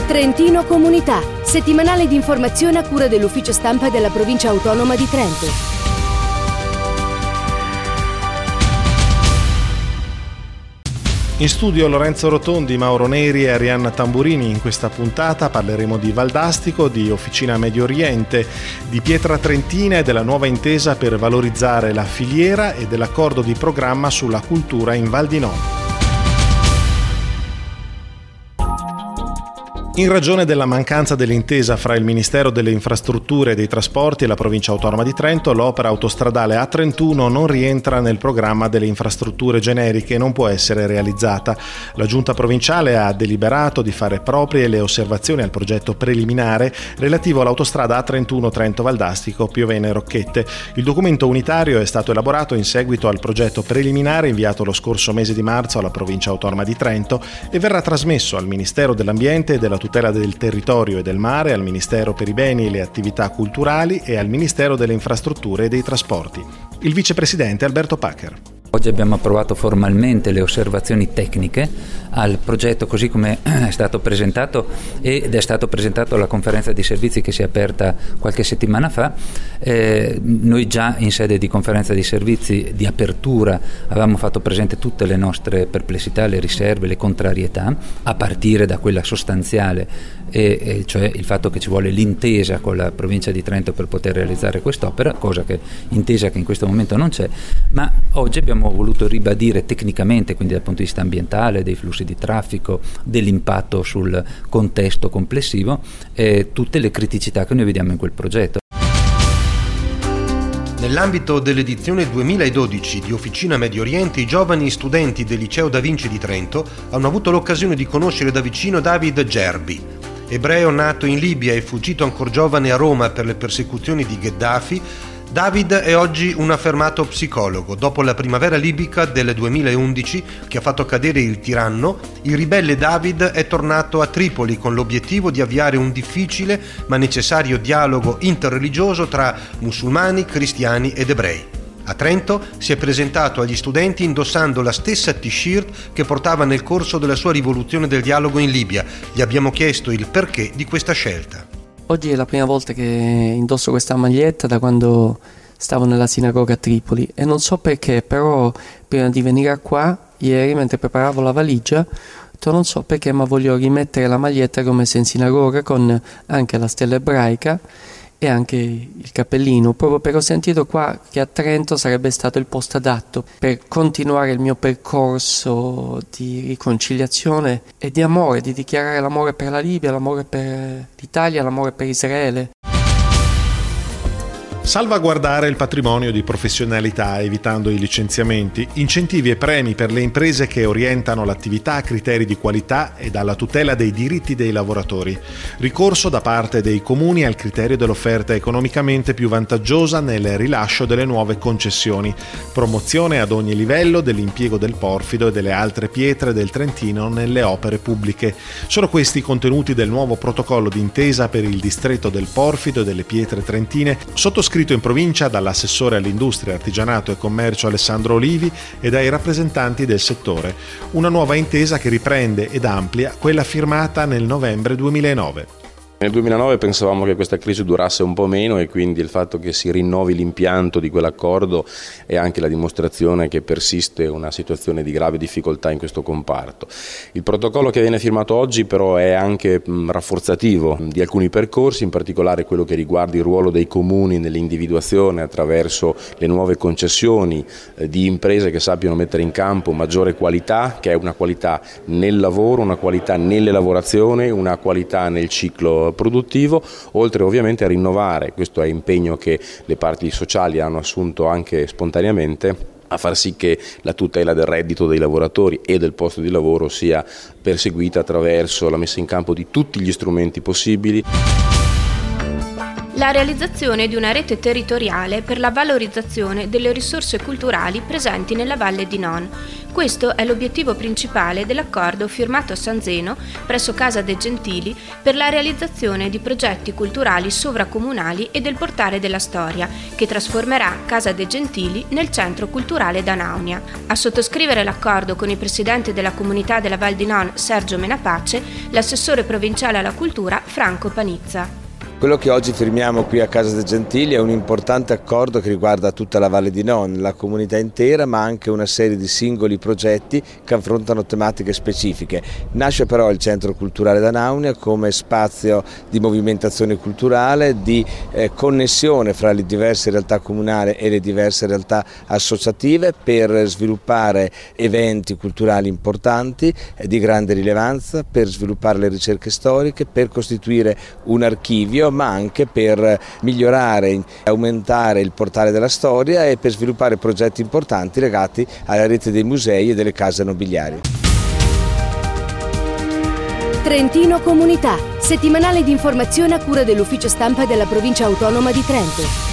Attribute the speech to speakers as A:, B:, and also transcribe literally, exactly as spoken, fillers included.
A: Trentino Comunità, settimanale di informazione a cura dell'ufficio stampa della provincia autonoma di Trento.
B: In studio Lorenzo Rotondi, Mauro Neri e Arianna Tamburini. In questa puntata parleremo di Valdastico, di Officina Medio Oriente, di Pietra Trentina e della nuova intesa per valorizzare la filiera e dell'accordo di programma sulla cultura in Val di Non. In ragione della mancanza dell'intesa fra il Ministero delle Infrastrutture e dei Trasporti e la Provincia Autonoma di Trento, l'opera autostradale A trentuno non rientra nel programma delle infrastrutture generiche e non può essere realizzata. La Giunta provinciale ha deliberato di fare proprie le osservazioni al progetto preliminare relativo all'autostrada A trentuno Trento Valdastico Piovene Rocchette. Il documento unitario è stato elaborato in seguito al progetto preliminare inviato lo scorso mese di marzo alla Provincia Autonoma di Trento e verrà trasmesso al Ministero dell'Ambiente e della tutela del territorio e del mare, al Ministero per i beni e le attività culturali e al Ministero delle infrastrutture e dei trasporti. Il vicepresidente Alberto Pacher.
C: Oggi abbiamo approvato formalmente le osservazioni tecniche al progetto così come è stato presentato ed è stato presentato alla conferenza di servizi che si è aperta qualche settimana fa. Eh, noi già in sede di conferenza di servizi di apertura avevamo fatto presente tutte le nostre perplessità, le riserve, le contrarietà, a partire da quella sostanziale, e, e cioè il fatto che ci vuole l'intesa con la provincia di Trento per poter realizzare quest'opera, cosa che intesa che in questo momento non c'è, ma oggi abbiamo voluto ribadire tecnicamente, quindi dal punto di vista ambientale, dei flussi di traffico, dell'impatto sul contesto complessivo, eh, tutte le criticità che noi vediamo in quel progetto.
D: Nell'ambito dell'edizione duemiladodici di Officina Medio Oriente, i giovani studenti del Liceo Da Vinci di Trento hanno avuto l'occasione di conoscere da vicino David Gerbi. Ebreo nato in Libia e fuggito ancor giovane a Roma per le persecuzioni di Gheddafi, David è oggi un affermato psicologo. Dopo la primavera libica del duemilaundici, che ha fatto cadere il tiranno, il ribelle David è tornato a Tripoli con l'obiettivo di avviare un difficile ma necessario dialogo interreligioso tra musulmani, cristiani ed ebrei. A Trento si è presentato agli studenti indossando la stessa t-shirt che portava nel corso della sua rivoluzione del dialogo in Libia. Gli abbiamo chiesto il perché di questa scelta.
E: Oggi è la prima volta che indosso questa maglietta da quando stavo nella sinagoga a Tripoli e non so perché, però prima di venire qua, ieri mentre preparavo la valigia, non so perché ma voglio rimettere la maglietta come se in sinagoga con anche la stella ebraica e anche il cappellino, proprio perché ho sentito qua che a Trento sarebbe stato il posto adatto per continuare il mio percorso di riconciliazione e di amore, di dichiarare l'amore per la Libia, l'amore per l'Italia, l'amore per Israele.
B: Salvaguardare il patrimonio di professionalità evitando i licenziamenti, incentivi e premi per le imprese che orientano l'attività a criteri di qualità e alla tutela dei diritti dei lavoratori, ricorso da parte dei comuni al criterio dell'offerta economicamente più vantaggiosa nel rilascio delle nuove concessioni, promozione ad ogni livello dell'impiego del porfido e delle altre pietre del Trentino nelle opere pubbliche. Sono questi i contenuti del nuovo protocollo d'intesa per il distretto del porfido e delle pietre trentine, sottoscritto in provincia dall'assessore all'industria, artigianato e commercio Alessandro Olivi e dai rappresentanti del settore. Una nuova intesa che riprende ed amplia quella firmata nel novembre duemilanove.
F: Nel duemilanove pensavamo che questa crisi durasse un po' meno e quindi il fatto che si rinnovi l'impianto di quell'accordo è anche la dimostrazione che persiste una situazione di grave difficoltà in questo comparto. Il protocollo che viene firmato oggi però è anche mh, rafforzativo di alcuni percorsi, in particolare quello che riguarda il ruolo dei comuni nell'individuazione attraverso le nuove concessioni eh, di imprese che sappiano mettere in campo maggiore qualità, che è una qualità nel lavoro, una qualità nelle lavorazioni, una qualità nel ciclo produttivo, oltre ovviamente a rinnovare, questo è impegno che le parti sociali hanno assunto anche spontaneamente, a far sì che la tutela del reddito dei lavoratori e del posto di lavoro sia perseguita attraverso la messa in campo di tutti gli strumenti possibili.
G: la realizzazione di una rete territoriale per la valorizzazione delle risorse culturali presenti nella Valle di Non. Questo è l'obiettivo principale dell'accordo firmato a San Zeno, presso Casa De Gentili, per la realizzazione di progetti culturali sovracomunali e del Portale della Storia, che trasformerà Casa De Gentili nel centro culturale d'Anaunia. A sottoscrivere l'accordo con il presidente della comunità della Val di Non, Sergio Menapace, l'assessore provinciale alla cultura, Franco Panizza.
H: Quello che oggi firmiamo qui a Casa De Gentili è un importante accordo che riguarda tutta la Valle di Non, la comunità intera, ma anche una serie di singoli progetti che affrontano tematiche specifiche. Nasce però il Centro Culturale d'Anaunia come spazio di movimentazione culturale, di eh, connessione fra le diverse realtà comunali e le diverse realtà associative per sviluppare eventi culturali importanti eh, di grande rilevanza, per sviluppare le ricerche storiche, per costituire un archivio, ma anche per migliorare e aumentare il portale della storia e per sviluppare progetti importanti legati alla rete dei musei e delle case nobiliari.
A: Trentino Comunità, settimanale di informazione a cura dell'ufficio stampa della provincia autonoma di Trento.